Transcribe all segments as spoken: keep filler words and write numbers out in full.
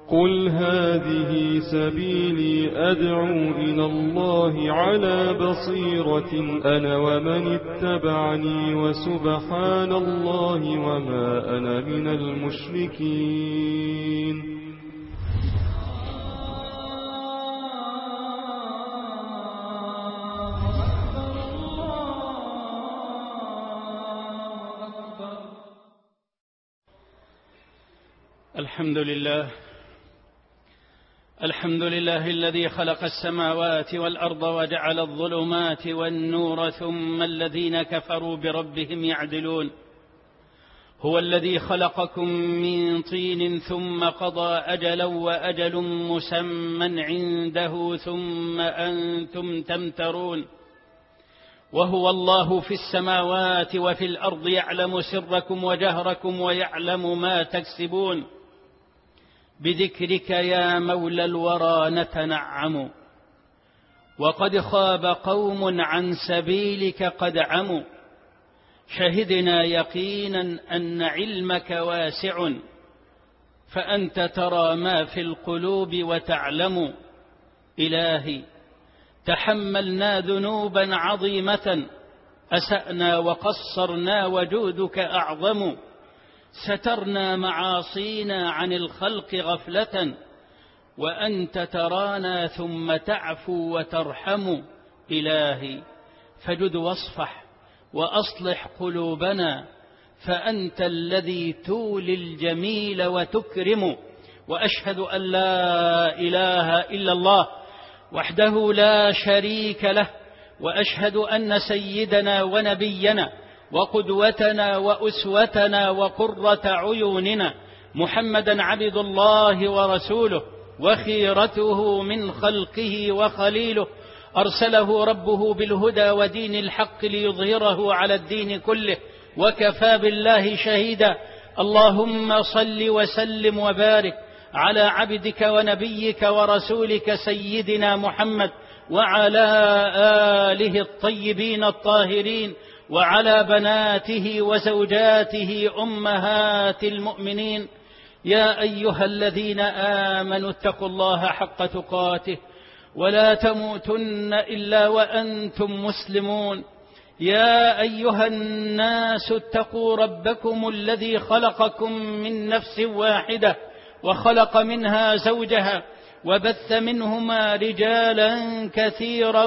قل هذه سبيلي أدعو إلى الله على بصيرة أنا ومن اتبعني وسبحان الله وما أنا من المشركين. الحمد لله الحمد لله الذي خلق السماوات والأرض وجعل الظلمات والنور ثم الذين كفروا بربهم يعدلون. هو الذي خلقكم من طين ثم قضى أجلا وأجل مسمى عنده ثم أنتم تمترون. وهو الله في السماوات وفي الأرض يعلم سركم وجهركم ويعلم ما تكسبون. بذكرك يا مولى الورى نتنعم، وقد خاب قوم عن سبيلك قد عموا. شهدنا يقينا أن علمك واسع، فأنت ترى ما في القلوب وتعلم. إلهي تحملنا ذنوبا عظيمة، أسأنا وقصرنا وجودك أعظم. سترنا معاصينا عن الخلق غفلة، وأنت ترانا ثم تعفو وترحم. إلهي فجد واصفح وأصلح قلوبنا، فأنت الذي تولي الجميل وتكرم. وأشهد أن لا إله إلا الله وحده لا شريك له، وأشهد أن سيدنا ونبينا وقدوتنا وأسوتنا وقرة عيوننا محمدا عبد الله ورسوله وخيرته من خلقه وخليله، أرسله ربه بالهدى ودين الحق ليظهره على الدين كله، وكفى بالله شهيدا. اللهم صل وسلم وبارك على عبدك ونبيك ورسولك سيدنا محمد وعلى آله الطيبين الطاهرين، وعلى بناته وزوجاته أمهات المؤمنين. يا أيها الذين آمنوا اتقوا الله حق تقاته ولا تموتن إلا وأنتم مسلمون. يا أيها الناس اتقوا ربكم الذي خلقكم من نفس واحدة وخلق منها زوجها وبث منهما رجالا كثيرا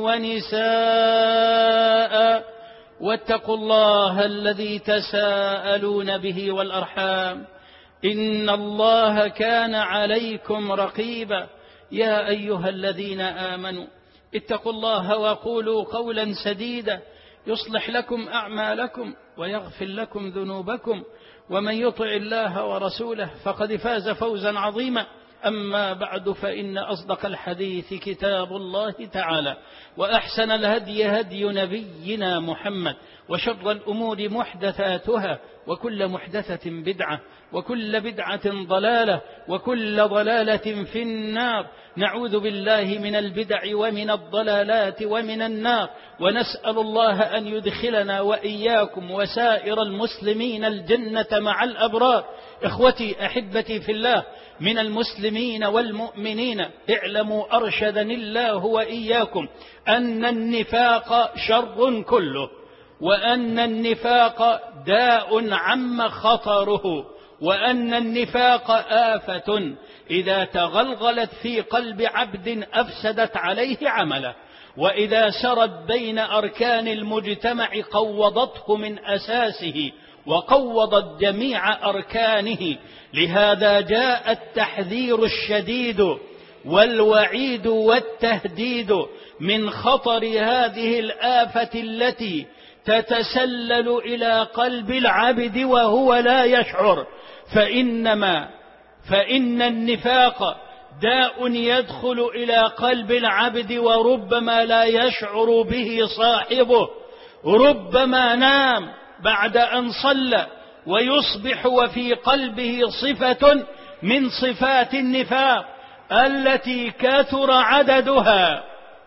ونساء، واتقوا الله الذي تساءلون به والأرحام إن الله كان عليكم رقيبا. يا أيها الذين آمنوا اتقوا الله وقولوا قولا سديدا يصلح لكم أعمالكم ويغفر لكم ذنوبكم، ومن يطع الله ورسوله فقد فاز فوزا عظيما. أما بعد، فإن أصدق الحديث كتاب الله تعالى، وأحسن الهدي هدي نبينا محمد، وشر الأمور محدثاتها، وكل محدثة بدعة، وكل بدعة ضلالة، وكل ضلالة في النار. نعوذ بالله من البدع ومن الضلالات ومن النار، ونسأل الله أن يدخلنا وإياكم وسائر المسلمين الجنة مع الأبرار. إخوتي أحبتي في الله من المسلمين والمؤمنين، اعلموا أرشدني الله وإياكم أن النفاق شر كله، وأن النفاق داء عم خطره، وأن النفاق آفة إذا تغلغلت في قلب عبد أفسدت عليه عمله، وإذا سرت بين أركان المجتمع قوضته من أساسه وقوضت جميع أركانه. لهذا جاء التحذير الشديد والوعيد والتهديد من خطر هذه الآفة التي تتسلل إلى قلب العبد وهو لا يشعر. فإنما فإن النفاق داء يدخل إلى قلب العبد وربما لا يشعر به صاحبه، ربما نام بعد أن صلى ويصبح وفي قلبه صفة من صفات النفاق التي كثر عددها،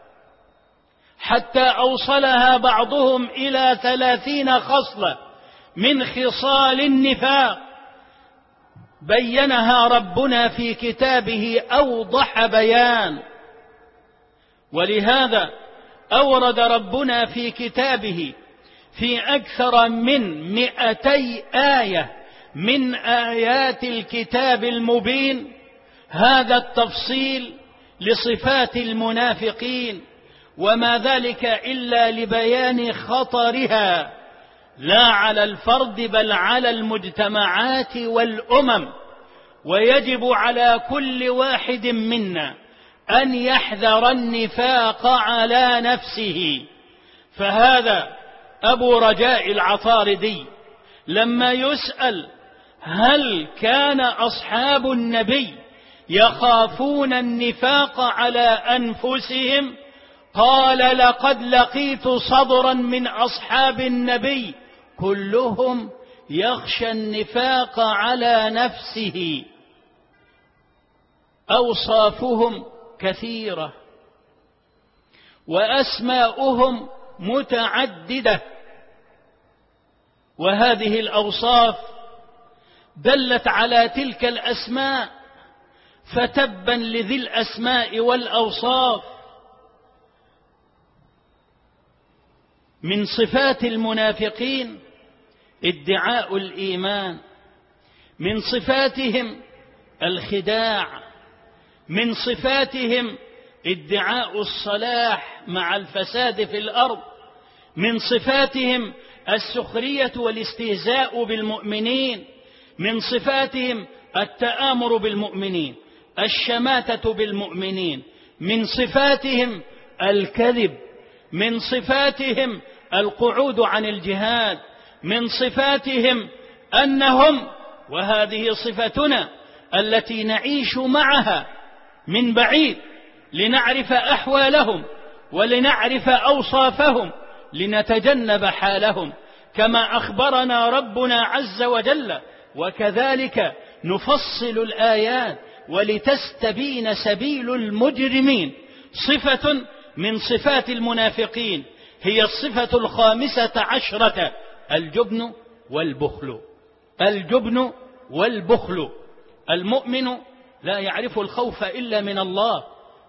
حتى أوصلها بعضهم إلى ثلاثين خصلة من خصال النفاق. بينها ربنا في كتابه أوضح بيان. ولهذا أورد ربنا في كتابه في أكثر من مئتي آية من آيات الكتاب المبين هذا التفصيل لصفات المنافقين، وما ذلك إلا لبيان خطرها لا على الفرد بل على المجتمعات والأمم. ويجب على كل واحد منا أن يحذر النفاق على نفسه. فهذا أبو رجاء العطاردي لما يسأل هل كان أصحاب النبي يخافون النفاق على أنفسهم، قال لقد لقيت صبرا من أصحاب النبي كلهم يخشى النفاق على نفسه. أوصافهم كثيرة وأسماؤهم متعددة، وهذه الأوصاف دلت على تلك الأسماء، فتبا لذي الأسماء والأوصاف. من صفات المنافقين ادعاء الإيمان، من صفاتهم الخداع، من صفاتهم ادعاء الصلاح مع الفساد في الأرض، من صفاتهم السخرية والاستهزاء بالمؤمنين، من صفاتهم التآمر بالمؤمنين، الشماتة بالمؤمنين، من صفاتهم الكذب، من صفاتهم القعود عن الجهاد، من صفاتهم أنهم، وهذه صفتنا التي نعيش معها من بعيد لنعرف أحوالهم ولنعرف أوصافهم لنتجنب حالهم، كما أخبرنا ربنا عز وجل: وكذلك نفصل الآيات ولتستبين سبيل المجرمين. صفة من صفات المنافقين هي الصفة الخامسة عشرة: الجبن والبخل. الجبن والبخل. المؤمن لا يعرف الخوف إلا من الله،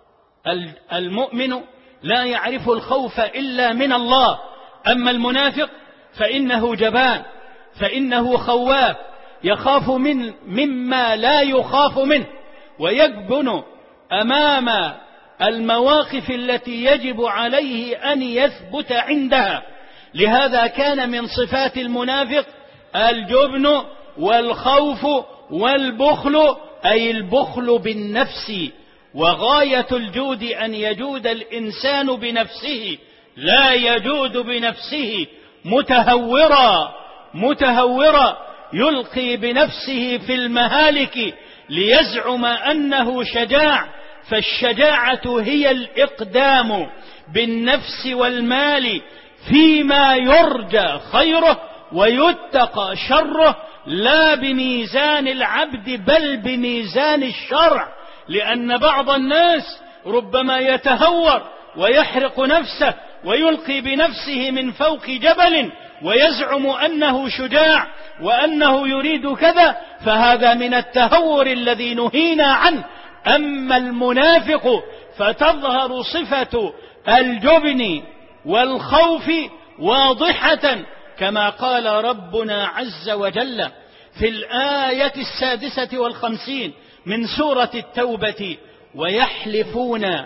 المؤمن لا يعرف الخوف إلا من الله. أما المنافق فإنه جبان، فإنه خواف، يخاف من مما لا يخاف منه، ويجبن أمام المواقف التي يجب عليه أن يثبت عندها. لهذا كان من صفات المنافق الجبن والخوف والبخل، أي البخل بالنفس. وغاية الجود أن يجود الإنسان بنفسه، لا يجود بنفسه متهورا متهورا يلقي بنفسه في المهالك ليزعم أنه شجاع. فالشجاعة هي الإقدام بالنفس والمال فيما يرجى خيره ويتقى شره، لا بميزان العبد بل بميزان الشرع. لأن بعض الناس ربما يتهور ويحرق نفسه ويلقي بنفسه من فوق جبل ويزعم أنه شجاع وأنه يريد كذا، فهذا من التهور الذي نهينا عنه. أما المنافق فتظهر صفة الجبن والخوف واضحة، كما قال ربنا عز وجل في الآية السادسة والخمسين من سورة التوبة: ويحلفون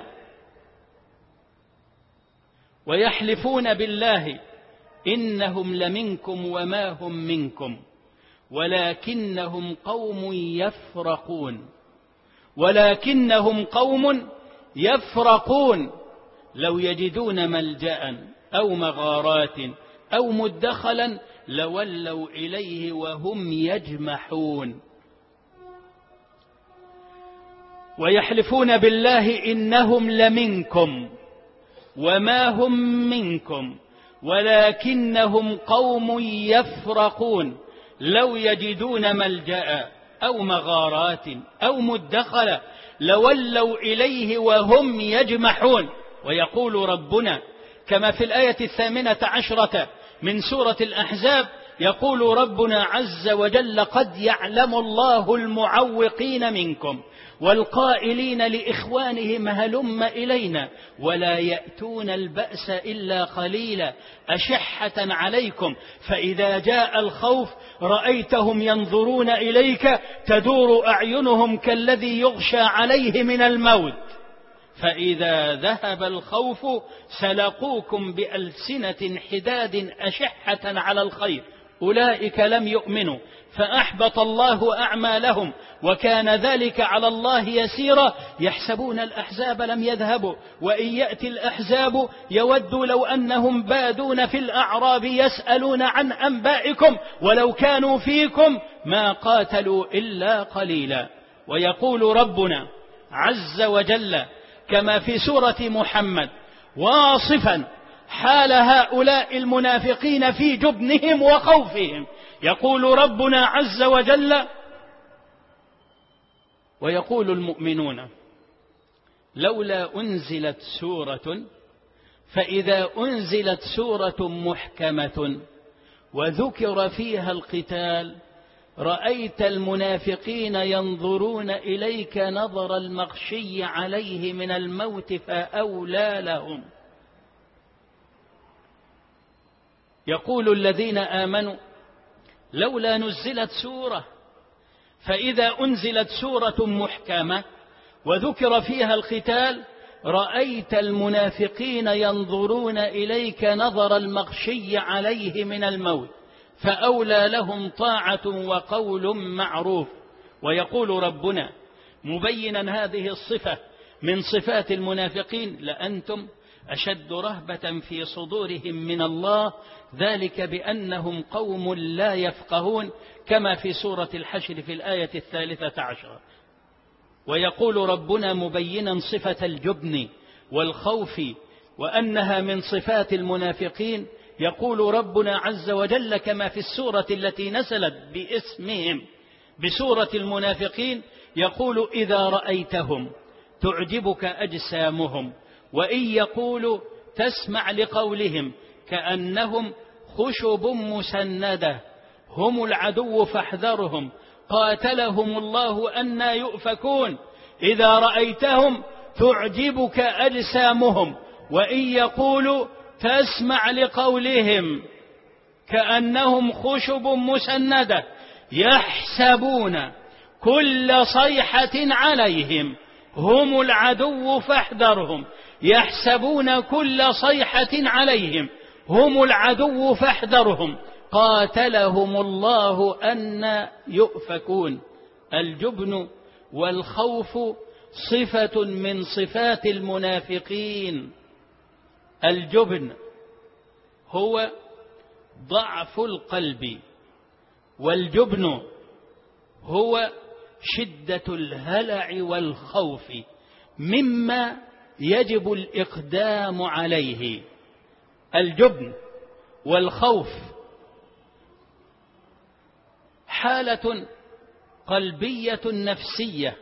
ويحلفون بالله إنهم لمنكم وما هم منكم ولكنهم قوم يفرقون ولكنهم قوم يفرقون لو يجدون ملجأ أو مغارات أو مدخلا لولوا إليه وهم يجمحون. ويحلفون بالله إنهم لمنكم وما هم منكم ولكنهم قوم يفرقون لو يجدون ملجأ أو مغارات أو مدخلا لولوا إليه وهم يجمحون. ويقول ربنا كما في الآية الثامنة عشرة من سورة الأحزاب: يقول ربنا عز وجل: قد يعلم الله المعوقين منكم والقائلين لإخوانهم هلم إلينا ولا يأتون البأس إلا قليلا أشحة عليكم فإذا جاء الخوف رأيتهم ينظرون إليك تدور أعينهم كالذي يغشى عليه من الموت فإذا ذهب الخوف سلقوكم بألسنة حداد أشحة على الخير أولئك لم يؤمنوا فأحبط الله أعمالهم وكان ذلك على الله يسيرا يحسبون الأحزاب لم يذهبوا وإن يأتي الأحزاب يودوا لو أنهم بادون في الأعراب يسألون عن أنبائكم ولو كانوا فيكم ما قاتلوا إلا قليلا. ويقول ربنا عز وجل كما في سورة محمد واصفا حال هؤلاء المنافقين في جبنهم وخوفهم، يقول ربنا عز وجل: ويقول المؤمنون لولا أنزلت سورة فإذا أنزلت سورة محكمة وذكر فيها القتال رأيت المنافقين ينظرون إليك نظر المغشي عليه من الموت فأولى لهم. يقول الذين آمنوا لولا نزلت سورة فإذا أنزلت سورة محكمة وذكر فيها القتال رأيت المنافقين ينظرون إليك نظر المغشي عليه من الموت فأولى لهم طاعة وقول معروف. ويقول ربنا مبينا هذه الصفة من صفات المنافقين: لأنتم أشد رهبة في صدورهم من الله ذلك بأنهم قوم لا يفقهون كما في سورة الحشر في الآية الثالثة عشرة. ويقول ربنا مبينا صفة الجبن والخوف وأنها من صفات المنافقين، يقول ربنا عز وجل كما في السورة التي نزلت باسمهم بسورة المنافقين، يقول: إذا رأيتهم تعجبك أجسامهم وإن يقولوا تسمع لقولهم كأنهم خشب مسندة هم العدو فاحذرهم قاتلهم الله أنى يؤفكون. إذا رأيتهم تعجبك أجسامهم وإن يقولوا تسمع لقولهم كأنهم خشب مسندة يحسبون كل صيحة عليهم هم العدو فاحذرهم يحسبون كل صيحة عليهم هم العدو فاحذرهم قاتلهم الله أنى يؤفكون. الجبن والخوف صفة من صفات المنافقين. الجبن هو ضعف القلب، والجبن هو شدة الهلع والخوف مما يجب الإقدام عليه. الجبن والخوف حالة قلبية نفسية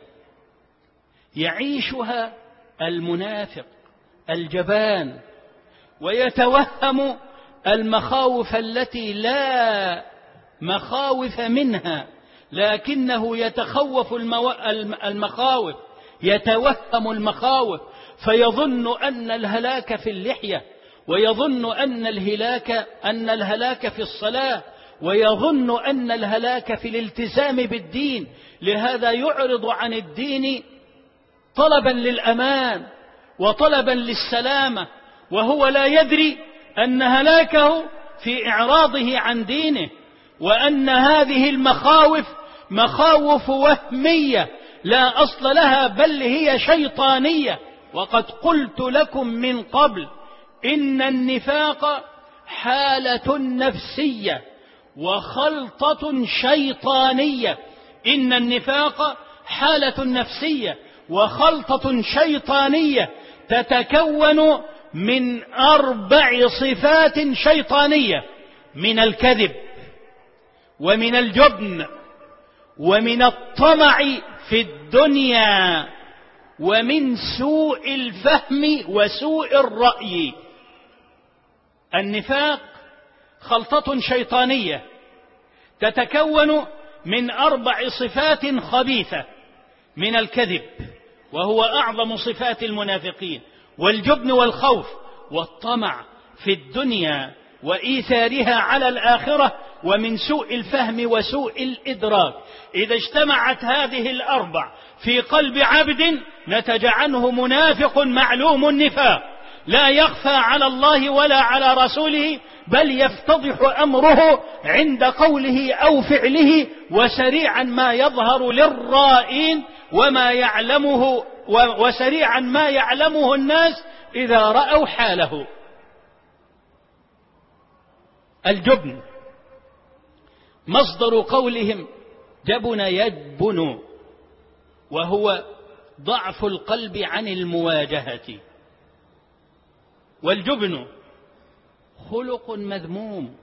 يعيشها المنافق الجبان ويتوهم المخاوف التي لا مخاوف منها، لكنه يتخوف المخاوف يتوهم المخاوف فيظن أن الهلاك في اللحية ويظن أن الهلاك أن الهلاك في الصلاة ويظن أن الهلاك في الالتزام بالدين، لهذا يعرض عن الدين طلبا للأمان وطلبا للسلامة وهو لا يدري أن هلاكه في إعراضه عن دينه، وأن هذه المخاوف مخاوف وهمية لا أصل لها بل هي شيطانية. وقد قلت لكم من قبل إن النفاق حالة نفسية وخلطة شيطانية. إن النفاق حالة نفسية وخلطة شيطانية تتكون من أربع صفات شيطانية: من الكذب ومن الجبن ومن الطمع في الدنيا ومن سوء الفهم وسوء الرأي. النفاق خلطة شيطانية تتكون من أربع صفات خبيثة: من الكذب، وهو أعظم صفات المنافقين، والجبن والخوف، والطمع في الدنيا وإيثارها على الآخرة، ومن سوء الفهم وسوء الإدراك. إذا اجتمعت هذه الأربع في قلب عبد نتج عنه منافق معلوم النفاق، لا يخفى على الله ولا على رسوله، بل يفتضح أمره عند قوله أو فعله، وسريعا ما يظهر للرائين وما يعلمه وسريعا ما يعلمه الناس إذا رأوا حاله. الجبن مصدر قولهم جبن يجبن، وهو ضعف القلب عن المواجهة. والجبن خلق مذموم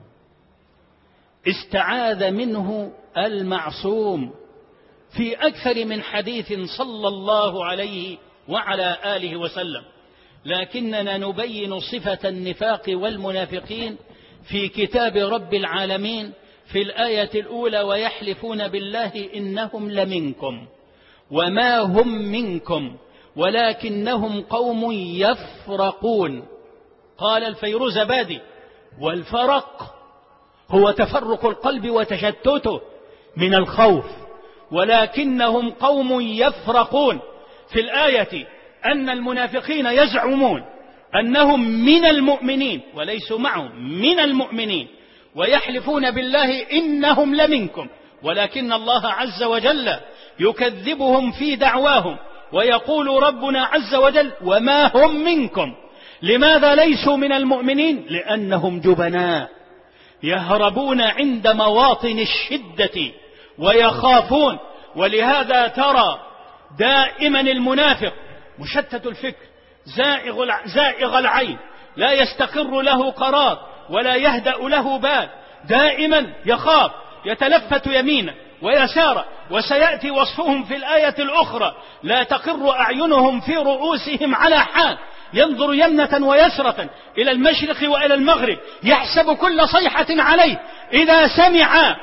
استعاذ منه المعصوم في أكثر من حديث صلى الله عليه وعلى آله وسلم، لكننا نبين صفة النفاق والمنافقين في كتاب رب العالمين في الآية الأولى: ويحلفون بالله إنهم لمنكم وما هم منكم ولكنهم قوم يفرقون. قال الفيروزبادي: والفرق هو تفرق القلب وتشتته من الخوف، ولكنهم قوم يفرقون. في الآية أن المنافقين يزعمون أنهم من المؤمنين وليسوا معهم، من المؤمنين، ويحلفون بالله إنهم لمنكم، ولكن الله عز وجل يكذبهم في دعواهم، ويقول ربنا عز وجل: وما هم منكم. لماذا ليسوا من المؤمنين؟ لأنهم جبناء يهربون عند مواطن الشدة ويخافون. ولهذا ترى دائما المنافق مشتت الفكر، زائغ العين، لا يستقر له قرار ولا يهدأ له بال، دائما يخاف، يتلفت يمينا ويسارا. وسيأتي وصفهم في الآية الأخرى: لا تقر أعينهم في رؤوسهم على حال، ينظر يمنة ويسرة إلى المشرق وإلى المغرب، يحسب كل صيحة عليه إذا سمع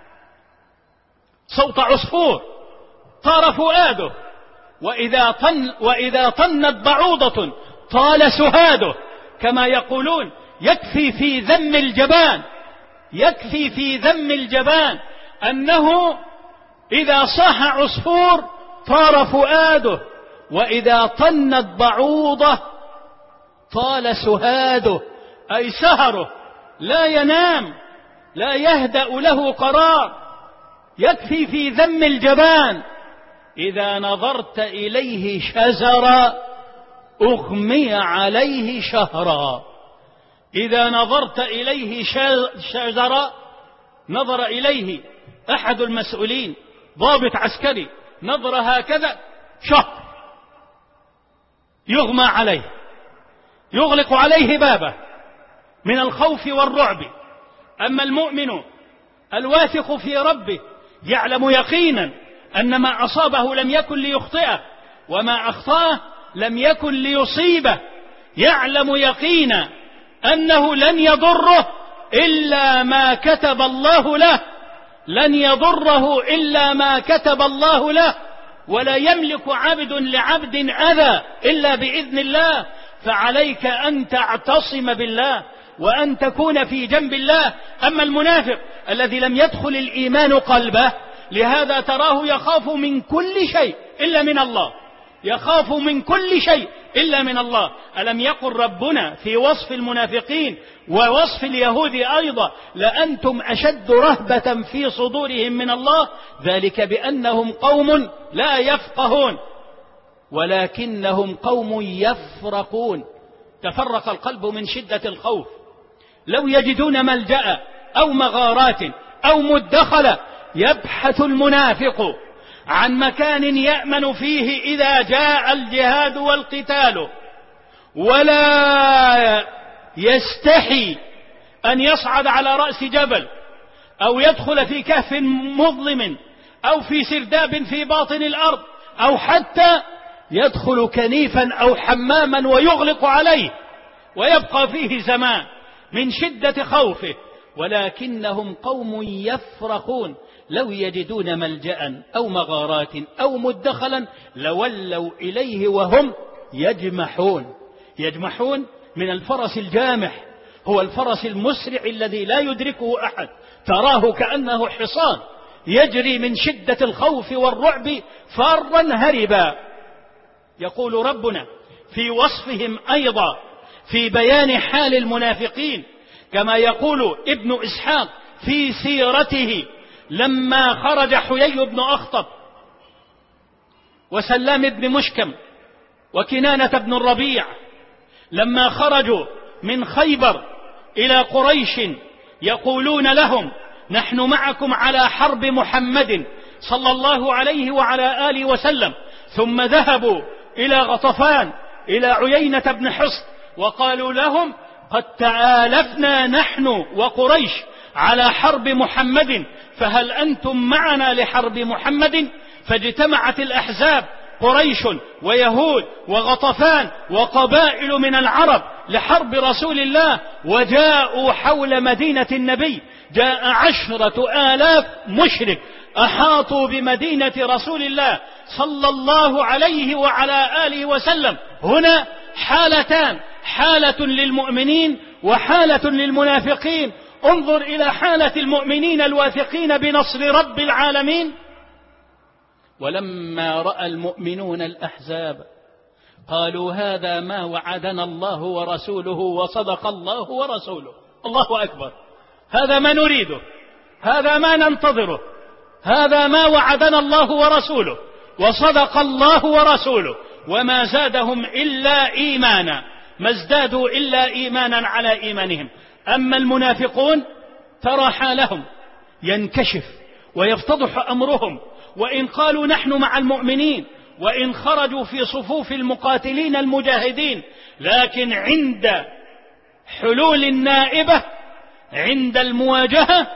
صوت عصفور طار فؤاده، وإذا طن وإذا طنت بعوضة طال سهاده. كما يقولون: يكفي في ذم الجبان يكفي في ذم الجبان أنه إذا صاح عصفور طار فؤاده، وإذا طنت بعوضة طال سهاده، أي سهره، لا ينام، لا يهدأ له قرار. يكفي في ذم الجبان: إذا نظرت إليه شزرا أغمي عليه شهرا. إذا نظرت إليه شزرا، نظر إليه أحد المسؤولين ضابط عسكري، نظر هكذا شهر، يغمى عليه، يغلق عليه بابه من الخوف والرعب. أما المؤمن الواثق في ربه يعلم يقينا أن ما أصابه لم يكن ليخطئه، وما أخطأه لم يكن ليصيبه. يعلم يقينا أنه لن يضره إلا ما كتب الله له، لن يضره إلا ما كتب الله له، ولا يملك عبد لعبد أذى إلا بإذن الله. فعليك أن تعتصم بالله وأن تكون في جنب الله. أما المنافق الذي لم يدخل الإيمان قلبه، لهذا تراه يخاف من كل شيء إلا من الله، يخاف من كل شيء إلا من الله. ألم يقل ربنا في وصف المنافقين ووصف اليهود أيضا: لأنتم أشد رهبة في صدورهم من الله، ذلك بأنهم قوم لا يفقهون ولكنهم قوم يفرقون. تفرق القلب من شدة الخوف. لو يجدون ملجأ أو مغارات أو مدخلا، يبحث المنافق عن مكان يأمن فيه إذا جاء الجهاد والقتال، ولا يستحي أن يصعد على رأس جبل أو يدخل في كهف مظلم أو في سرداب في باطن الأرض، أو حتى يدخل كنيفا أو حماما ويغلق عليه ويبقى فيه زمان من شدة خوفه ولكنهم قوم يفرخون، لو يجدون ملجأ أو مغارات أو مدخلا لولوا إليه وهم يجمحون. يجمحون من الفرس الجامح، هو الفرس المسرع الذي لا يدركه أحد، تراه كأنه حصان يجري من شدة الخوف والرعب فارا هربا. يقول ربنا في وصفهم أيضا في بيان حال المنافقين كما يقول ابن إسحاق في سيرته: لما خرج حيي بن أخطب وسلام بن مشكم وكنانة بن الربيع، لما خرجوا من خيبر إلى قريش يقولون لهم: نحن معكم على حرب محمد صلى الله عليه وعلى آله وسلم، ثم ذهبوا إلى غطفان إلى عيينة بن حصن وقالوا لهم: قد تآلفنا نحن وقريش على حرب محمد، فهل أنتم معنا لحرب محمد؟ فاجتمعت الأحزاب، قريش ويهود وغطفان وقبائل من العرب، لحرب رسول الله، وجاءوا حول مدينة النبي. جاء عشرة آلاف مشرك أحاطوا بمدينة رسول الله صلى الله عليه وعلى آله وسلم. هنا حالتان، حالة للمؤمنين وحالة للمنافقين. انظر إلى حالة المؤمنين الواثقين بنصر رب العالمين: ولما رأى المؤمنون الأحزاب قالوا هذا ما وعدنا الله ورسوله وصدق الله ورسوله. الله أكبر، هذا ما نريده، هذا ما ننتظره، هذا ما وعدنا الله ورسوله وصدق الله ورسوله. وما زادهم إلا إيمانا، ما ازدادوا إلا إيمانا على إيمانهم. أما المنافقون ترى حالهم ينكشف ويفتضح أمرهم، وإن قالوا نحن مع المؤمنين، وإن خرجوا في صفوف المقاتلين المجاهدين، لكن عند حلول النائبة، عند المواجهة،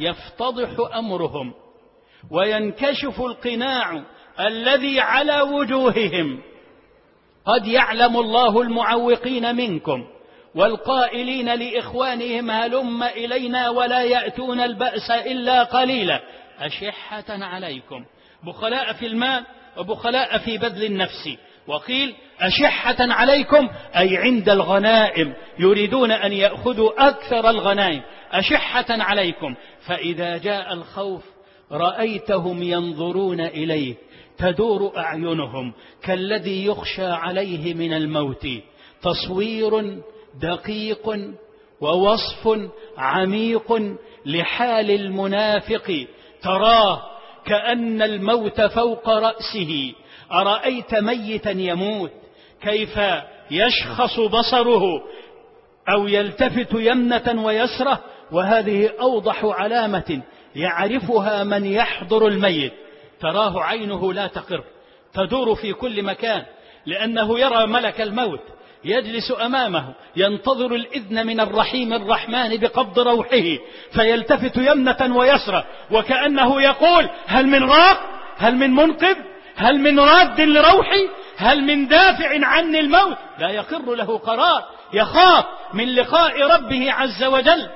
يفتضح أمرهم وينكشف القناع الذي على وجوههم. قد يعلم الله المعوقين منكم والقائلين لإخوانهم هلم إلينا ولا يأتون البأس إلا قليلا أشحة عليكم، بخلاء في المال وبخلاء في بذل النفس. وقيل أشحة عليكم أي عند الغنائم، يريدون أن يأخذوا أكثر الغنائم. أشحة عليكم، فإذا جاء الخوف رأيتهم ينظرون إليه تدور أعينهم كالذي يخشى عليه من الموت. تصوير دقيق ووصف عميق لحال المنافق، تراه كأن الموت فوق رأسه. أرأيت ميتا يموت كيف يشخص بصره أو يلتفت يمنة ويسرة؟ وهذه أوضح علامة يعرفها من يحضر الميت، تراه عينه لا تقر، تدور في كل مكان، لأنه يرى ملك الموت يجلس أمامه ينتظر الإذن من الرحيم الرحمن بقبض روحه، فيلتفت يمنة ويسرى وكأنه يقول: هل من راق؟ هل من منقذ؟ هل من راد لروحي؟ هل من دافع عني الموت؟ لا يقر له قرار، يخاف من لقاء ربه عز وجل.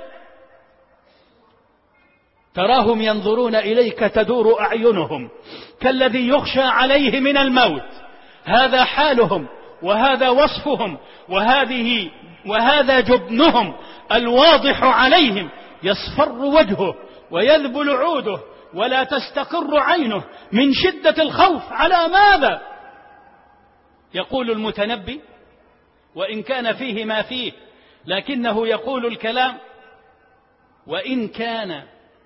تراهم ينظرون إليك تدور أعينهم كالذي يخشى عليه من الموت. هذا حالهم وهذا وصفهم وهذه وهذا جبنهم الواضح عليهم. يصفر وجهه ويذبل عوده ولا تستقر عينه من شدة الخوف. على ماذا؟ يقول المتنبي وإن كان فيه ما فيه، لكنه يقول الكلام: وإن كان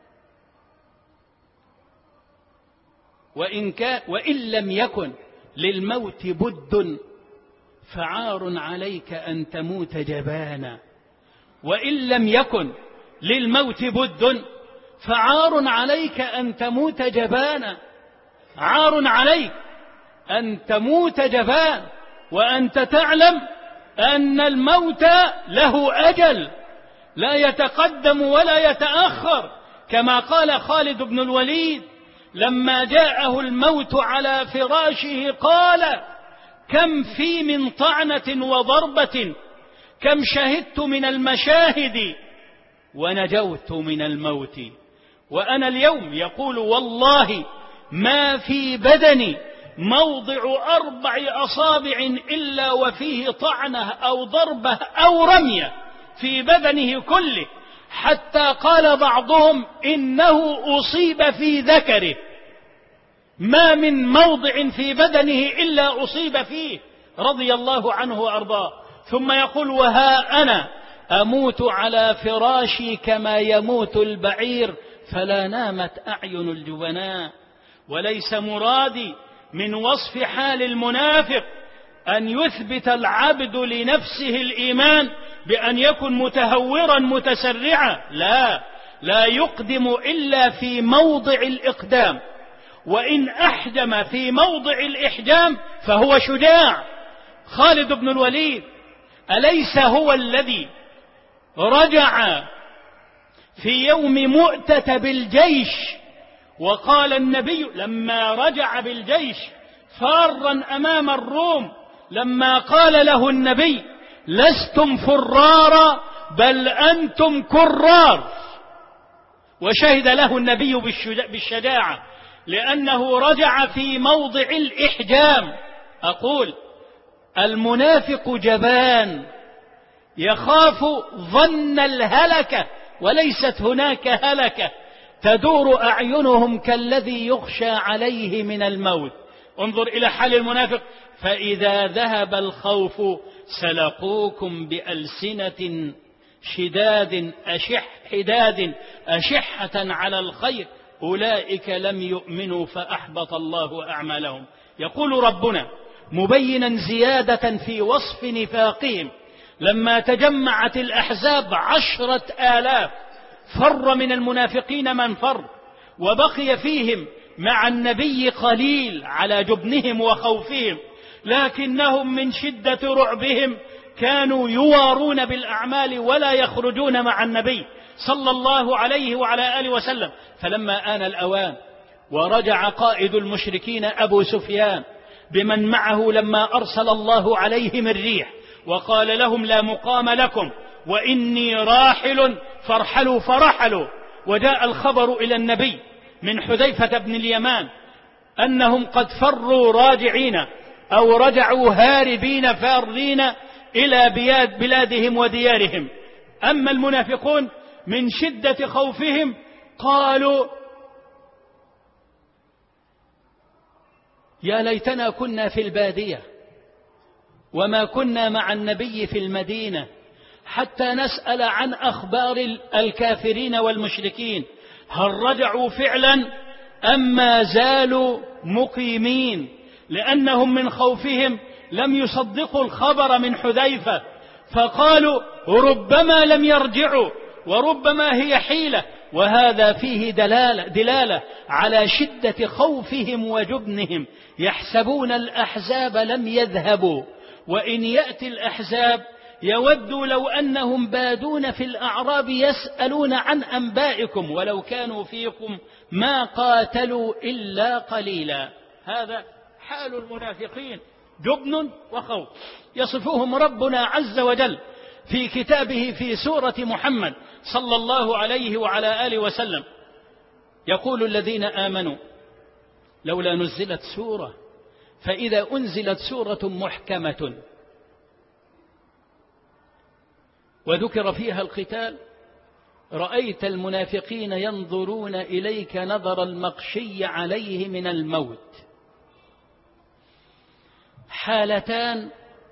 وإن, كان وإن لم يكن للموت بد فعار عليك أن تموت جبانا. وإن لم يكن للموت بد فعار عليك أن تموت جبانا. عار عليك أن تموت جبان، وأنت تعلم أن الموت له أجل لا يتقدم ولا يتأخر، كما قال خالد بن الوليد لما جاءه الموت على فراشه قال: كم في من طعنة وضربة، كم شهدت من المشاهد ونجوت من الموت. وأنا اليوم يقول والله ما في بدني موضع أربع أصابع إلا وفيه طعنة أو ضربة أو رمية في بدنه كله، حتى قال بعضهم إنه أصيب في ذكره، ما من موضع في بدنه إلا أصيب فيه، رضي الله عنه وأرضاه. ثم يقول وها أنا أموت على فراشي كما يموت البعير فلا نامت أعين الجبناء. وليس مرادي من وصف حال المنافق أن يثبت العبد لنفسه الإيمان بأن يكن متهورا متسرعا، لا لا يقدم إلا في موضع الإقدام، وإن أحجم في موضع الإحجام فهو شجاع. خالد بن الوليد أليس هو الذي رجع في يوم مؤتة بالجيش، وقال النبي لما رجع بالجيش فارا أمام الروم، لما قال له النبي لستم فرارا بل أنتم كرار، وشهد له النبي بالشجاعة لأنه رجع في موضع الإحجام. أقول المنافق جبان يخاف ظن الهلكة، وليست هناك هلكة، تدور أعينهم كالذي يخشى عليه من الموت. انظر إلى حال المنافق، فإذا ذهب الخوف سلقوكم بألسنة شداد أشح حداد أشحة على الخير أولئك لم يؤمنوا فأحبط الله أعمالهم. يقول ربنا مبينا زيادة في وصف نفاقهم، لما تجمعت الأحزاب عشرة آلاف فر من المنافقين من فر، وبقي فيهم مع النبي قليل على جبنهم وخوفهم، لكنهم من شدة رعبهم كانوا يوارون بالأعمال ولا يخرجون مع النبي صلى الله عليه وعلى آله وسلم. فلما آن الأوان ورجع قائد المشركين أبو سفيان بمن معه لما أرسل الله عليهم الريح وقال لهم لا مقام لكم وإني راحل فارحلوا فرحلوا، وجاء الخبر إلى النبي من حذيفة بن اليمان أنهم قد فروا راجعين أو رجعوا هاربين فارين إلى بلاد بلادهم وديارهم. أما المنافقون من شدة خوفهم قالوا يا ليتنا كنا في البادية وما كنا مع النبي في المدينة حتى نسأل عن أخبار الكافرين والمشركين، هل رجعوا فعلا أم ما زالوا مقيمين؟ لأنهم من خوفهم لم يصدقوا الخبر من حذيفة، فقالوا ربما لم يرجعوا وربما هي حيلة، وهذا فيه دلالة, دلالة على شدة خوفهم وجبنهم. يحسبون الأحزاب لم يذهبوا، وإن يأتي الأحزاب يودوا لو أنهم بادون في الأعراب يسألون عن أنبائكم ولو كانوا فيكم ما قاتلوا إلا قليلا. هذا حال المنافقين، جبن وخوف، يصفهم ربنا عز وجل في كتابه في سورة محمد صلى الله عليه وعلى آله وسلم. يقول الذين آمنوا لولا نزلت سورة، فإذا أنزلت سورة محكمة وذكر فيها القتال رأيت المنافقين ينظرون إليك نظر المغشي عليه من الموت. حالتان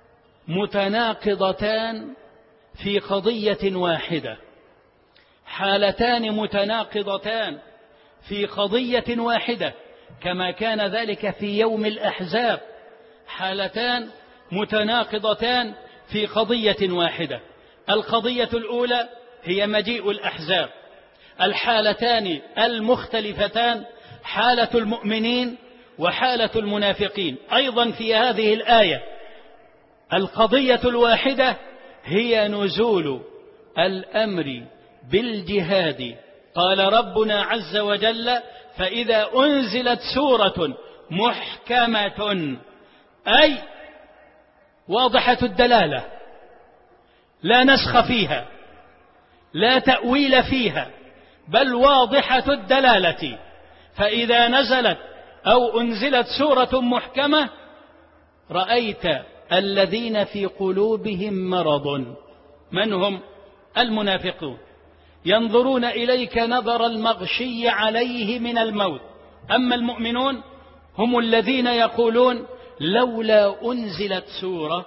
متناقضتان في قضية واحدة، حالتان متناقضتان في قضية واحدة، كما كان ذلك في يوم الأحزاب، حالتان متناقضتان في قضية واحدة. القضية الأولى هي مجيء الأحزاب، الحالتان المختلفتان حالة المؤمنين وحالة المنافقين. أيضا في هذه الآية القضية الواحدة هي نزول الأمر بالجهاد. قال ربنا عز وجل فإذا أنزلت سورة محكمة، أي واضحة الدلالة لا نسخ فيها، لا تأويل فيها، بل واضحة الدلالة. فإذا نزلت أو أنزلت سورة محكمة رأيت الذين في قلوبهم مرض، من هم؟ المنافقون، ينظرون إليك نظر المغشي عليه من الموت. أما المؤمنون هم الذين يقولون لولا أنزلت سورة،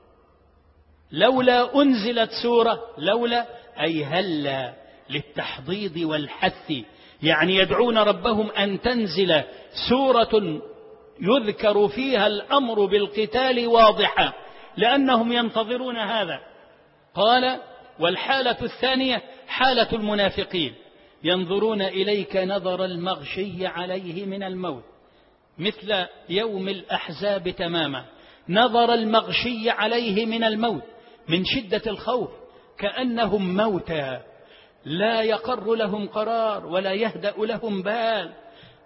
لولا أنزلت سورة، لولا أي هلا للتحضيض والحث، يعني يدعون ربهم أن تنزل سورة يذكر فيها الأمر بالقتال واضحة، لأنهم ينتظرون هذا. قال: والحالة الثانية حالة المنافقين، ينظرون إليك نظر المغشي عليه من الموت، مثل يوم الأحزاب تماما، نظر المغشي عليه من الموت من شدة الخوف، كأنهم موتى لا يقر لهم قرار ولا يهدأ لهم بال،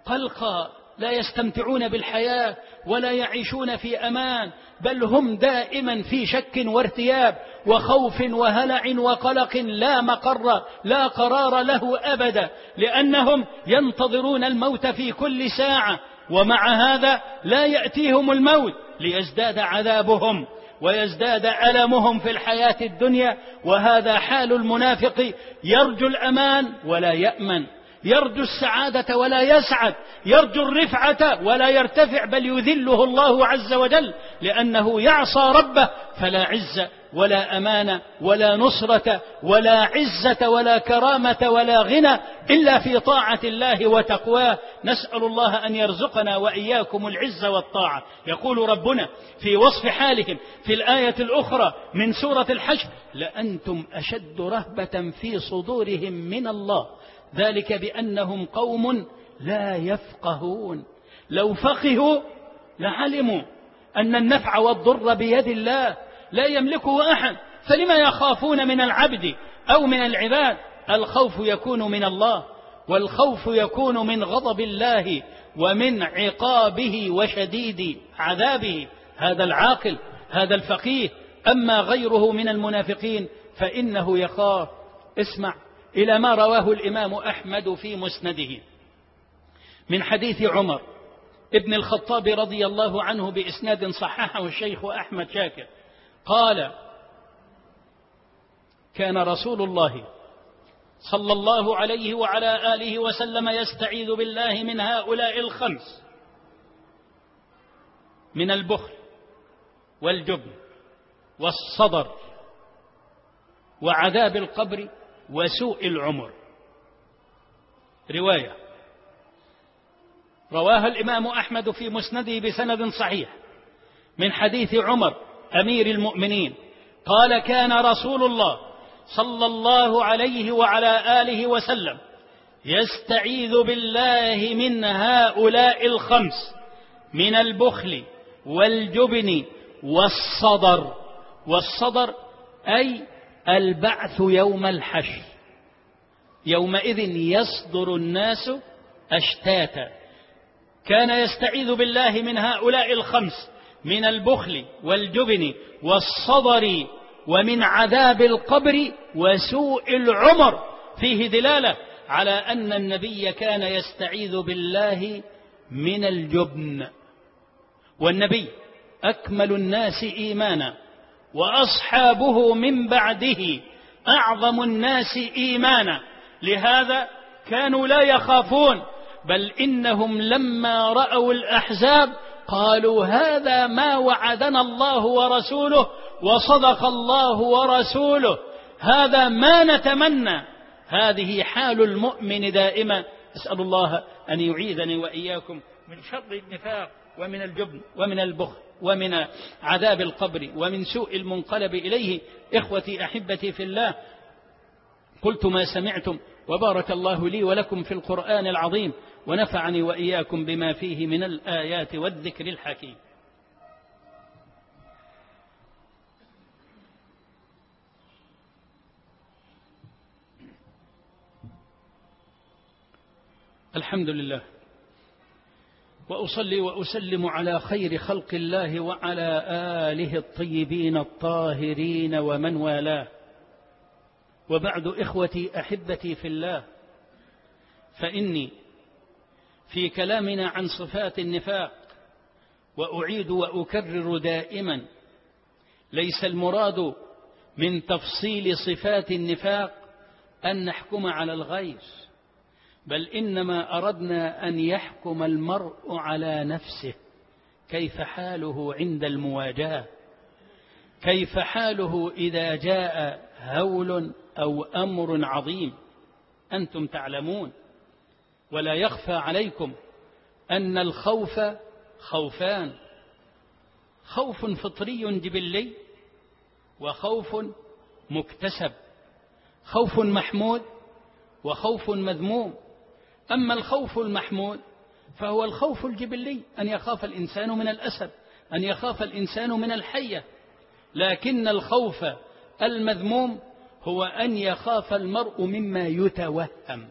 قلقا، لا يستمتعون بالحياة ولا يعيشون في أمان، بل هم دائما في شك وارتياب وخوف وهلع وقلق لا مقر لا قرار له أبدا، لأنهم ينتظرون الموت في كل ساعة، ومع هذا لا يأتيهم الموت ليزداد عذابهم ويزداد ألمهم في الحياة الدنيا. وهذا حال المنافق، يرجو الأمان ولا يأمن، يرجو السعادة ولا يسعد، يرجو الرفعة ولا يرتفع، بل يذله الله عز وجل، لأنه يعصى ربه، فلا عز ولا أمان ولا نصرة ولا عزة ولا كرامة ولا غنى إلا في طاعة الله وتقواه. نسأل الله أن يرزقنا وإياكم العزة والطاعة. يقول ربنا في وصف حالهم في الآية الأخرى من سورة الحشر: لأنتم أشد رهبة في صدورهم من الله، ذلك بأنهم قوم لا يفقهون. لو فقهوا لعلموا أن النفع والضر بيد الله لا يملكه أحد، فلما يخافون من العبد أو من العباد؟ الخوف يكون من الله، والخوف يكون من غضب الله ومن عقابه وشديد عذابه. هذا العاقل، هذا الفقيه. أما غيره من المنافقين فإنه يخاف. اسمع إلى ما رواه الإمام أحمد في مسنده من حديث عمر ابن الخطاب رضي الله عنه بإسناد صححه الشيخ أحمد شاكر، قال: كان رسول الله صلى الله عليه وعلى آله وسلم يستعيذ بالله من هؤلاء الخمس: من البخل والجبن والصدر وعذاب القبر وسوء العمر. رواية رواها الإمام أحمد في مسنده بسند صحيح من حديث عمر أمير المؤمنين قال: كان رسول الله صلى الله عليه وعلى آله وسلم يستعيذ بالله من هؤلاء الخمس: من البخل والجبن والصدر. والصدر أي البعث يوم الحشر، يومئذ يصدر الناس أشتاتا. كان يستعيذ بالله من هؤلاء الخمس: من البخل والجبن والصدر ومن عذاب القبر وسوء العمر. فيه دلالة على أن النبي كان يستعيذ بالله من الجبن، والنبي أكمل الناس إيمانا، وأصحابه من بعده أعظم الناس إيمانا، لهذا كانوا لا يخافون، بل إنهم لما رأوا الأحزاب قالوا: هذا ما وعدنا الله ورسوله وصدق الله ورسوله، هذا ما نتمنى. هذه حال المؤمن دائما. أسأل الله أن يعيذني وإياكم من شر النفاق ومن الجبن ومن البخل ومن عذاب القبر ومن سوء المنقلب إليه. إخوتي أحبتي في الله، قلت ما سمعتم، وبارك الله لي ولكم في القرآن العظيم، ونفعني وإياكم بما فيه من الآيات والذكر الحكيم. الحمد لله، وأصلي وأسلم على خير خلق الله وعلى آله الطيبين الطاهرين ومن والاه. وبعد إخوتي أحبتي في الله، فإني في كلامنا عن صفات النفاق وأعيد وأكرر دائما ليس المراد من تفصيل صفات النفاق أن نحكم على الغير، بل إنما أردنا أن يحكم المرء على نفسه كيف حاله عند المواجهة، كيف حاله إذا جاء هول أو أمر عظيم. أنتم تعلمون ولا يخفى عليكم أن الخوف خوفان: خوف فطري جبلي وخوف مكتسب، خوف محمود وخوف مذموم. أما الخوف المحمود فهو الخوف الجبلي، أن يخاف الإنسان من الأسد، أن يخاف الإنسان من الحية. لكن الخوف المذموم هو أن يخاف المرء مما يتوهم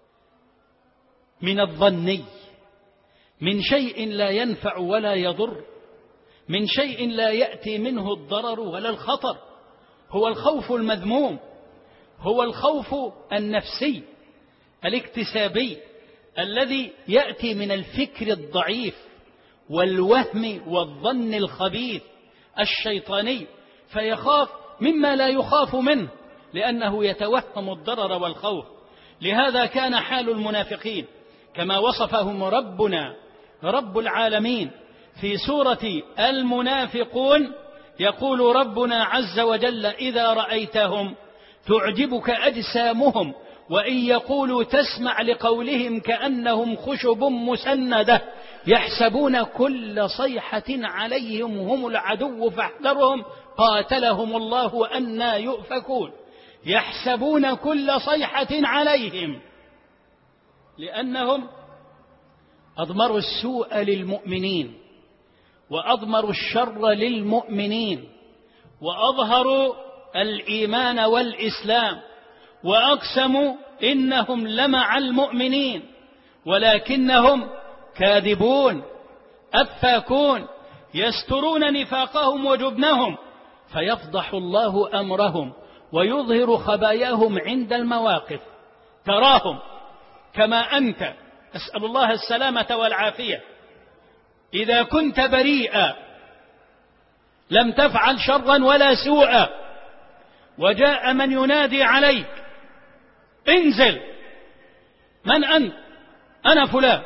من الظني، من شيء لا ينفع ولا يضر، من شيء لا يأتي منه الضرر ولا الخطر. هو الخوف المذموم، هو الخوف النفسي الاكتسابي الذي يأتي من الفكر الضعيف والوهم والظن الخبيث الشيطاني، فيخاف مما لا يخاف منه لأنه يتوهم الضرر والخوف. لهذا كان حال المنافقين كما وصفهم ربنا رب العالمين في سورة المنافقون. يقول ربنا عز وجل: إذا رأيتهم تعجبك أجسامهم وإن يقولوا تسمع لقولهم كأنهم خشب مسندة يحسبون كل صيحة عليهم هم العدو فاحذرهم قاتلهم الله أنى يؤفكون. يحسبون كل صيحة عليهم لأنهم أضمروا السوء للمؤمنين وأضمروا الشر للمؤمنين وأظهروا الإيمان والإسلام وأقسموا إنهم لمع المؤمنين، ولكنهم كاذبون أفاكون يسترون نفاقهم وجبنهم، فيفضح الله أمرهم ويظهر خباياهم عند المواقف. تراهم كما أنت، أسأل الله السلامة والعافية، إذا كنت بريئا لم تفعل شرا ولا سوءا وجاء من ينادي عليك: انزل، من أنت؟ أنا فلان،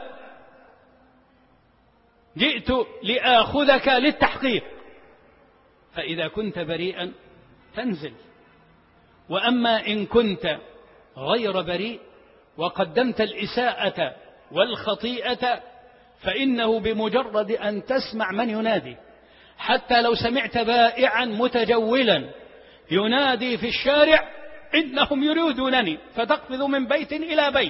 جئت لآخذك للتحقيق. فإذا كنت بريئا تنزل. وأما إن كنت غير بريء وقدمت الإساءة والخطيئة فإنه بمجرد أن تسمع من ينادي، حتى لو سمعت بائعا متجولا ينادي في الشارع: إنهم يريدونني، فتقفز من بيت إلى بيت.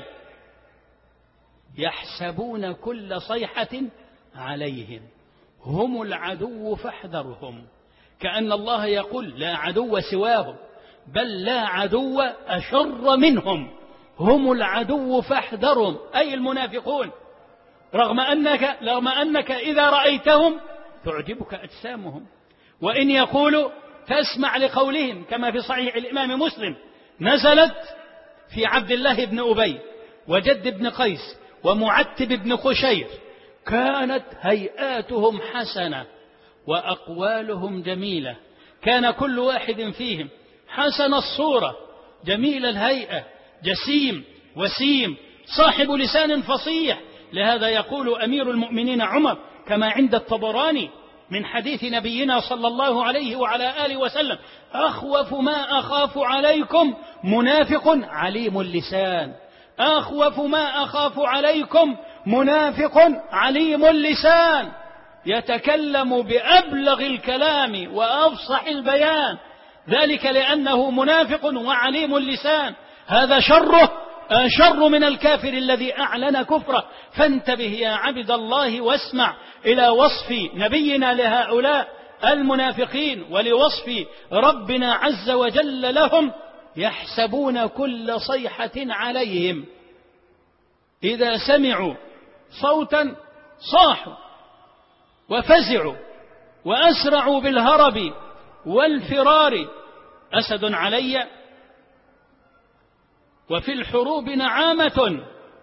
يحسبون كل صيحة عليهم هم العدو فاحذرهم، كأن الله يقول: لا عدو سواهم، بل لا عدو أشر منهم، هم العدو فاحذرهم، أي المنافقون. رغم أنك, رغم أنك إذا رأيتهم تعجبك أجسامهم وإن يقولوا تسمع لقولهم، كما في صحيح الإمام مسلم: نزلت في عبد الله بن أبي وجد بن قيس ومعتب بن خشير، كانت هيئاتهم حسنة وأقوالهم جميلة، كان كل واحد فيهم حسن الصورة جميل الهيئة جسيم وسيم صاحب لسان فصيح. لهذا يقول أمير المؤمنين عمر كما عند الطبراني من حديث نبينا صلى الله عليه وعلى آله وسلم: أخوف ما أخاف عليكم منافق عليم اللسان، أخوف ما أخاف عليكم منافق عليم اللسان، يتكلم بأبلغ الكلام وأفصح البيان، ذلك لأنه منافق وعليم اللسان. هذا شره أشر من الكافر الذي أعلن كفره. فانتبه يا عبد الله واسمع إلى وصف نبينا لهؤلاء المنافقين ولوصف ربنا عز وجل لهم: يحسبون كل صيحة عليهم، إذا سمعوا صوتا صاحوا وفزعوا وأسرعوا بالهرب والفرار. أسد علي وفي الحروب نعامة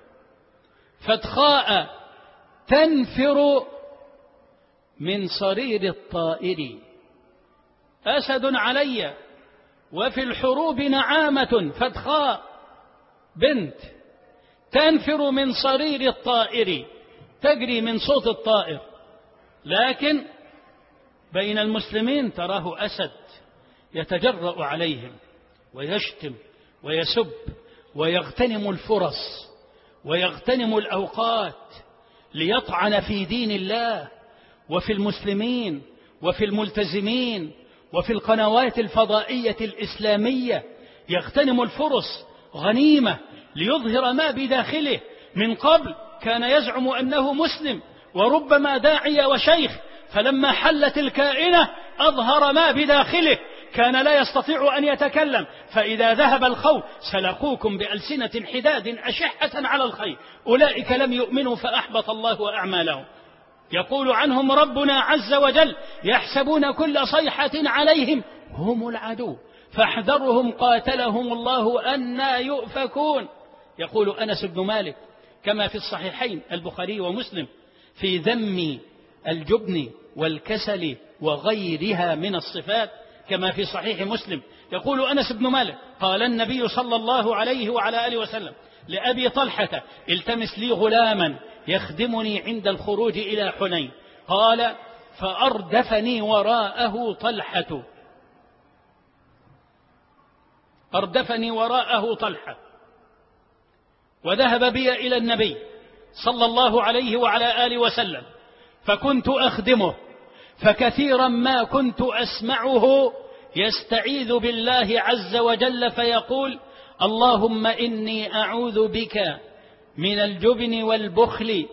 فتخاء تنفر من صرير الطائر. أسد علي وفي الحروب نعامة فتخاء بنت تنفر من صرير الطائر، تجري من صوت الطائر، لكن بين المسلمين تراه أسد يتجرأ عليهم ويشتم ويسب ويغتنم الفرص ويغتنم الأوقات ليطعن في دين الله وفي المسلمين وفي الملتزمين وفي القنوات الفضائية الإسلامية. يغتنم الفرص غنيمة ليظهر ما بداخله. من قبل كان يزعم أنه مسلم وربما داعية وشيخ، فلما حلت الكائنة أظهر ما بداخله، كان لا يستطيع أن يتكلم، فإذا ذهب الخوف سلقوكم بألسنة حداد أشحة على الخير، أولئك لم يؤمنوا فأحبط الله أعمالهم. يقول عنهم ربنا عز وجل: يحسبون كل صيحة عليهم هم العدو فاحذرهم قاتلهم الله أنى يؤفكون. يقول أنس بن مالك كما في الصحيحين البخاري ومسلم في ذم الجبن والكسل وغيرها من الصفات، كما في صحيح مسلم، يقول أنس بن مالك: قال النبي صلى الله عليه وعلى آله وسلم لأبي طلحة: التمس لي غلاما يخدمني عند الخروج إلى حنين. قال: فأردفني وراءه طلحة أردفني وراءه طلحة وذهب بي إلى النبي صلى الله عليه وعلى آله وسلم، فكنت أخدمه، فكثيرا ما كنت أسمعه يستعيذ بالله عز وجل فيقول: اللهم إني أعوذ بك من الجبن والبخل،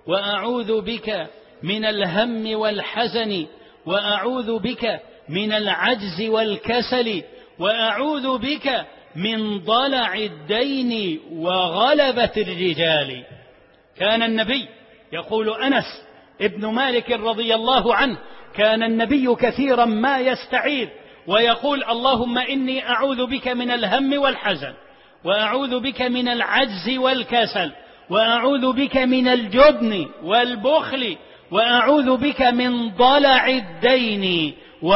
وأعوذ بك من الهم والحزن، وأعوذ بك من العجز والكسل، وأعوذ بك من ضلع الدين وغلبة الرجال. كان النبي، يقول أنس ابن مالك رضي الله عنه، كان النبي كثيرا ما يستعيذ ويقول: اللهم إني أعوذ بك من الهم والحزن، وأعوذ بك من العجز والكسل، وأعوذ بك من الجبن والبخل، وأعوذ بك من ضلع الدين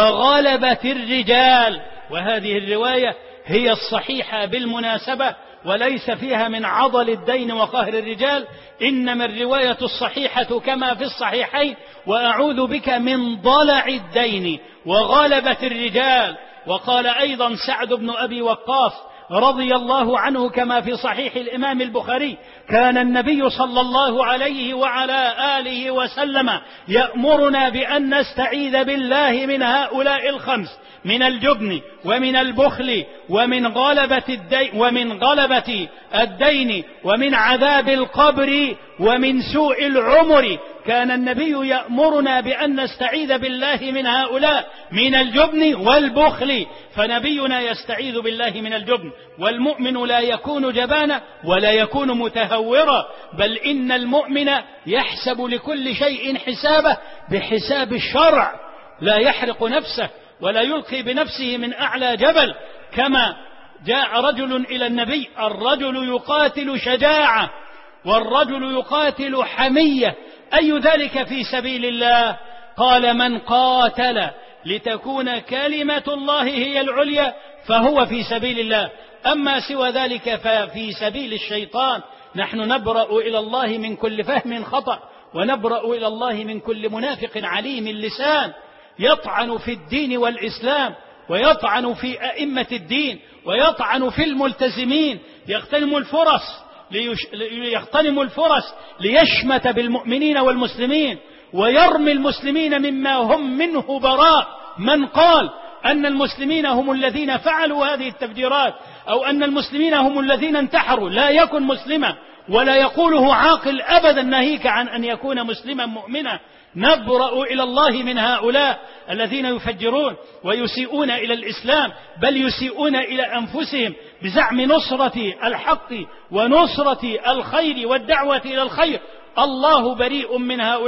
وغلبة الرجال. وهذه الرواية هي الصحيحة بالمناسبة، وليس فيها من عضل الدين وقهر الرجال، إنما الرواية الصحيحة كما في الصحيحين: وأعوذ بك من ضلع الدين وغلبة الرجال. وقال أيضا سعد بن أبي وقاص رضي الله عنه كما في صحيح الإمام البخاري: كان النبي صلى الله عليه وعلى آله وسلم يأمرنا بأن نستعيذ بالله من هؤلاء الخمس: من الجبن ومن البخل ومن غلبة الدين ومن غلبة الدين ومن عذاب القبر ومن سوء العمر. كان النبي يأمرنا بأن نستعيذ بالله من هؤلاء، من الجبن والبخل، فنبينا يستعيذ بالله من الجبن. والمؤمن لا يكون جبانا ولا يكون متهورا، بل إن المؤمن يحسب لكل شيء حسابه بحساب الشرع، لا يحرق نفسه ولا يلقي بنفسه من أعلى جبل. كما جاء رجل إلى النبي: الرجل يقاتل شجاعة والرجل يقاتل حمية، أي ذلك في سبيل الله؟ قال: من قاتل لتكون كلمة الله هي العليا فهو في سبيل الله، أما سوى ذلك ففي سبيل الشيطان. نحن نبرأ إلى الله من كل فهم خطأ، ونبرأ إلى الله من كل منافق عليم اللسان يطعن في الدين والإسلام، ويطعن في أئمة الدين، ويطعن في الملتزمين، يغتنم الفرص ليش... يغتنم الفرص ليشمت بالمؤمنين والمسلمين، ويرمي المسلمين مما هم منه براء. من قال أن المسلمين هم الذين فعلوا هذه التفجيرات، أو أن المسلمين هم الذين انتحروا، لا يكن مسلما، ولا يقوله عاقل أبدا، ناهيك عن أن يكون مسلما مؤمنا. نبرأ إلى الله من هؤلاء الذين يفجرون ويسيئون إلى الإسلام، بل يسيئون إلى أنفسهم بزعم نصرة الحق ونصرة الخير والدعوة إلى الخير. الله بريء من هؤلاء،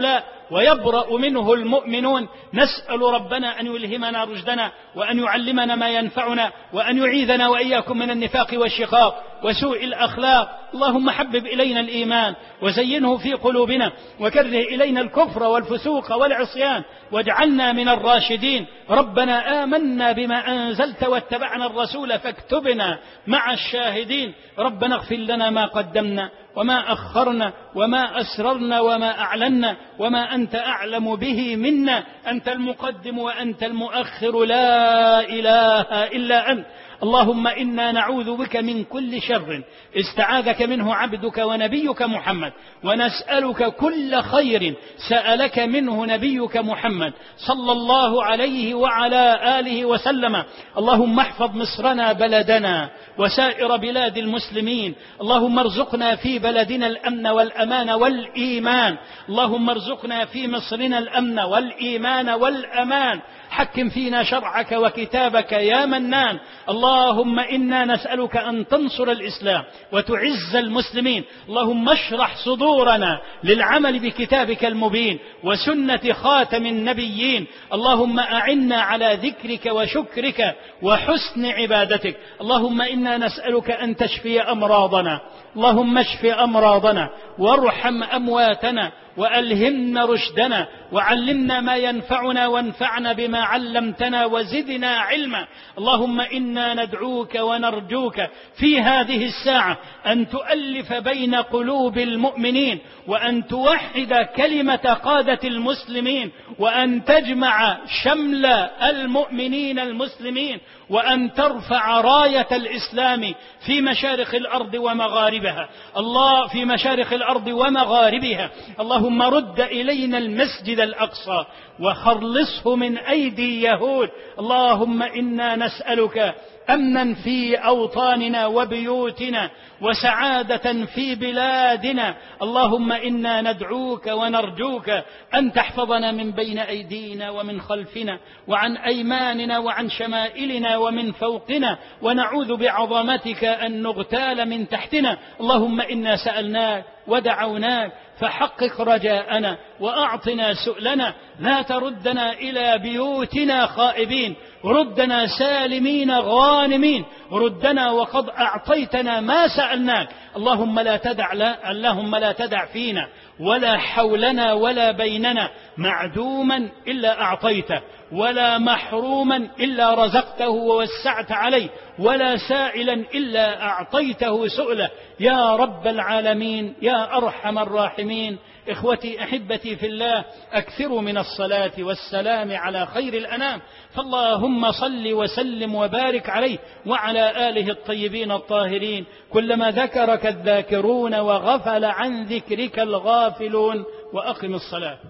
ويبرأ منه المؤمنون. نسأل ربنا أن يلهمنا رشدنا وأن يعلمنا ما ينفعنا وأن يعيذنا وإياكم من النفاق والشقاق وسوء الأخلاق. اللهم حبب إلينا الإيمان وزينه في قلوبنا وكره إلينا الكفر والفسوق والعصيان واجعلنا من الراشدين. ربنا آمنا بما أنزلت واتبعنا الرسول فاكتبنا مع الشاهدين. ربنا اغفر لنا ما قدمنا وما أخرنا وما أسررنا وما أعلنا وما أنت أعلم به منا. أنت المقدم وأنت المؤخر، لا إله إلا أنت. اللهم إنا نعوذ بك من كل شر استعاذك منه عبدك ونبيك محمد، ونسألك كل خير سألك منه نبيك محمد صلى الله عليه وعلى آله وسلم. اللهم احفظ مصرنا بلدنا وسائر بلاد المسلمين. اللهم ارزقنا في بلدنا الأمن والأمان والإيمان. اللهم ارزقنا في مصرنا الأمن والإيمان والأمان. حكم فينا شرعك وكتابك يا منان. اللهم إنا نسألك أن تنصر الإسلام وتعز المسلمين. اللهم اشرح صدورنا للعمل بكتابك المبين وسنة خاتم النبيين. اللهم أعنا على ذكرك وشكرك وحسن عبادتك. اللهم إنا نسألك أن تشفي أمراضنا. اللهم اشف أمراضنا وارحم أمواتنا وألهمنا رشدنا وعلمنا ما ينفعنا وانفعنا بما علمتنا وزدنا علما. اللهم إنا ندعوك ونرجوك في هذه الساعة أن تؤلف بين قلوب المؤمنين وأن توحد كلمة قادة المسلمين وأن تجمع شمل المؤمنين المسلمين وأن ترفع راية الإسلام في مشارق الأرض ومغاربها. الله في مشارق الأرض ومغاربها. اللهم رد إلينا المسجد الأقصى وخلصه من أيدي يهود. اللهم إنا نسألك أمنا في أوطاننا وبيوتنا وسعادة في بلادنا. اللهم إنا ندعوك ونرجوك أن تحفظنا من بين أيدينا ومن خلفنا وعن أيماننا وعن شمائلنا ومن فوقنا، ونعوذ بعظمتك أن نغتال من تحتنا. اللهم إنا سألناك ودعوناك فحقق رجاءنا وأعطنا سؤلنا. لا تردنا إلى بيوتنا خائبين، ردنا سالمين غانمين، ردنا وقد أعطيتنا ما سألناك. اللهم لا تدع لا اللهم لا تدع فينا ولا حولنا ولا بيننا معدوما إلا أعطيته، ولا محروما إلا رزقته ووسعت عليه، ولا سائلا إلا أعطيته سؤله يا رب العالمين يا أرحم الراحمين. إخوتي أحبتي في الله، أكثروا من الصلاة والسلام على خير الأنام. فاللهم صل وسلم وبارك عليه وعلى آله الطيبين الطاهرين. كلما ذكرك الذاكرون وغفل عن ذكرك الغافلون. وأقم الصلاة.